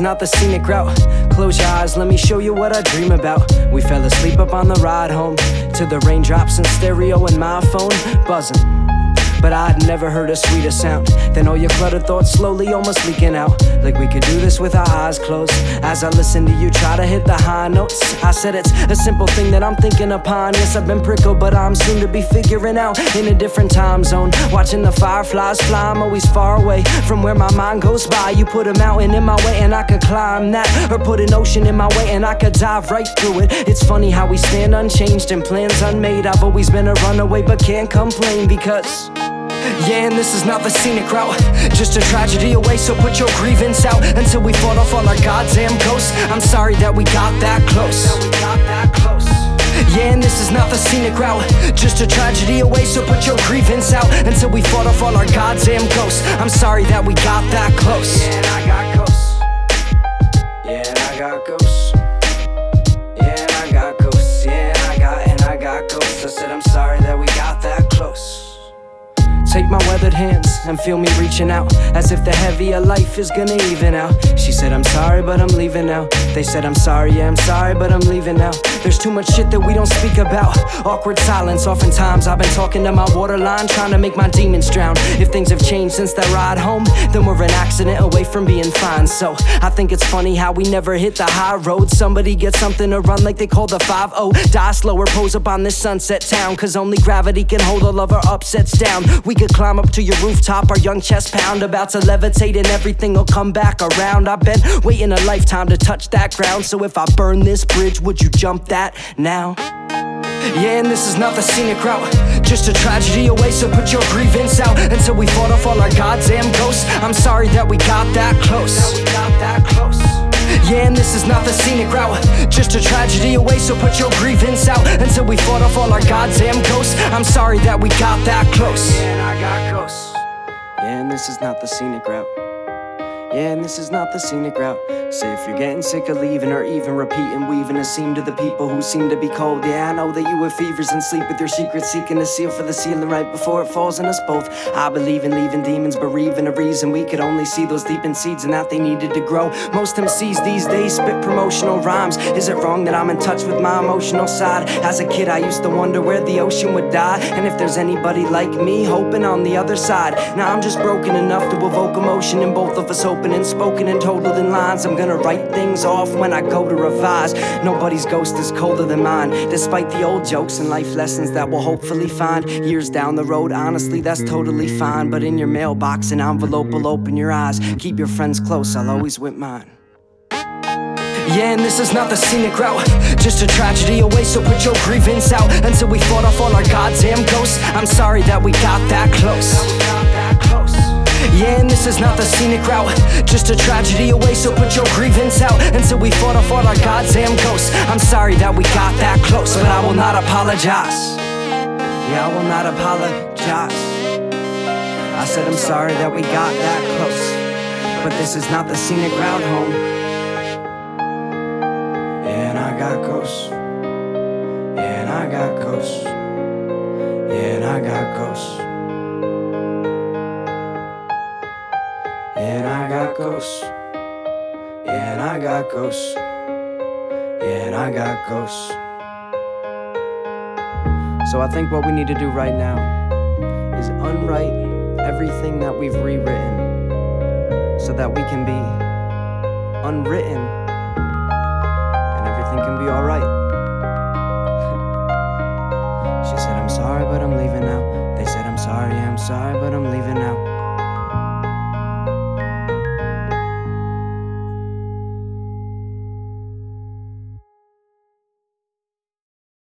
not the scenic route. Close your eyes, let me show you what I dream about. We fell asleep up on the ride home to the raindrops in stereo and my phone buzzing. But I'd never heard a sweeter sound than all your cluttered thoughts slowly almost leaking out. Like we could do this with our eyes closed. As I listen to you try to hit the high notes, I said it's a simple thing that I'm thinking upon. Yes, I've been prickled, but I'm soon to be figuring out. In a different time zone, watching the fireflies fly. I'm always far away from where my mind goes by. You put a mountain in my way and I could climb that, or put an ocean in my way and I could dive right through it. It's funny how we stand unchanged and plans unmade. I've always been a runaway but can't complain because yeah, and this is not the scenic route, just a tragedy away, so put your grievance out until we fought off all our goddamn ghosts. I'm sorry that we got that close. Yeah, and this is not the scenic route, just a tragedy away, so put your grievance out until we fought off all our goddamn ghosts. I'm sorry that we got that close. Yeah, and I got ghosts. Yeah, and I got ghosts. Yeah, and I got ghosts. Yeah, and I got ghosts. I said I'm sorry that we got that close. Take my weathered hands and feel me reaching out, as if the heavier life is gonna even out. She said I'm sorry but I'm leaving now. They said I'm sorry, yeah I'm sorry but I'm leaving now. There's too much shit that we don't speak about. Awkward silence, oftentimes I've been talking to my waterline, trying to make my demons drown. If things have changed since that ride home, then we're an accident away from being fine. So I think it's funny how we never hit the high road. Somebody gets something to run like they call the 5-0. Die slower, pose up on this sunset town, cause only gravity can hold all of our upsets down. We could climb up to your rooftop, our young chest pound, about to levitate and everything will come back around. I've been waiting a lifetime to touch that ground, so if I burn this bridge, would you jump that now? Yeah, and this is not the scenic route, just a tragedy away, so put your grievance out until we fought off all our goddamn ghosts. I'm sorry that we got that close. Yeah, and this is not the scenic route, just a tragedy away, so put your grievance out until we fought off all our goddamn ghosts. I'm sorry that we got that close. Yeah, and I got ghosts. Yeah, and this is not the scenic route. Yeah, and this is not the scenic route. Say if you're getting sick of leaving or even repeating, weaving a seam to the people who seem to be cold. Yeah, I know that you have fevers and sleep with your secrets, seeking a seal for the ceiling right before it falls on us both. I believe in leaving demons, bereaving a reason. We could only see those deepened seeds and that they needed to grow. Most MCs these days spit promotional rhymes. Is it wrong that I'm in touch with my emotional side? As a kid I used to wonder where the ocean would die, and if there's anybody like me hoping on the other side. Now I'm just broken enough to evoke emotion in both of us, open and spoken and totaled in lines. I'm gonna write things off when I go to revise. Nobody's ghost is colder than mine, despite the old jokes and life lessons that we'll hopefully find years down the road. Honestly, that's totally fine, but in your mailbox an envelope will open your eyes. Keep your friends close, I'll always whip mine. Yeah, and this is not the scenic route, just a tragedy away, so put your grievance out until we fought off all our goddamn ghosts. I'm sorry that we got that close. Yeah, and this is not the scenic route, just a tragedy away, so put your grievance out until we fought off all our goddamn ghosts. I'm sorry that we got that close, but I will not apologize. Yeah, I will not apologize. I said I'm sorry that we got that close, but this is not the scenic route home. Yeah, and I got ghosts. Yeah, and I got ghosts. Yeah, and I got ghosts. Yeah, and I got ghosts. Yeah, and I got ghosts. Yeah, and I got ghosts. So I think what we need to do right now is unwrite everything that we've rewritten, so that we can be unwritten and everything can be alright. She said I'm sorry but I'm leaving now. They said I'm sorry, yeah I'm sorry but I'm leaving now.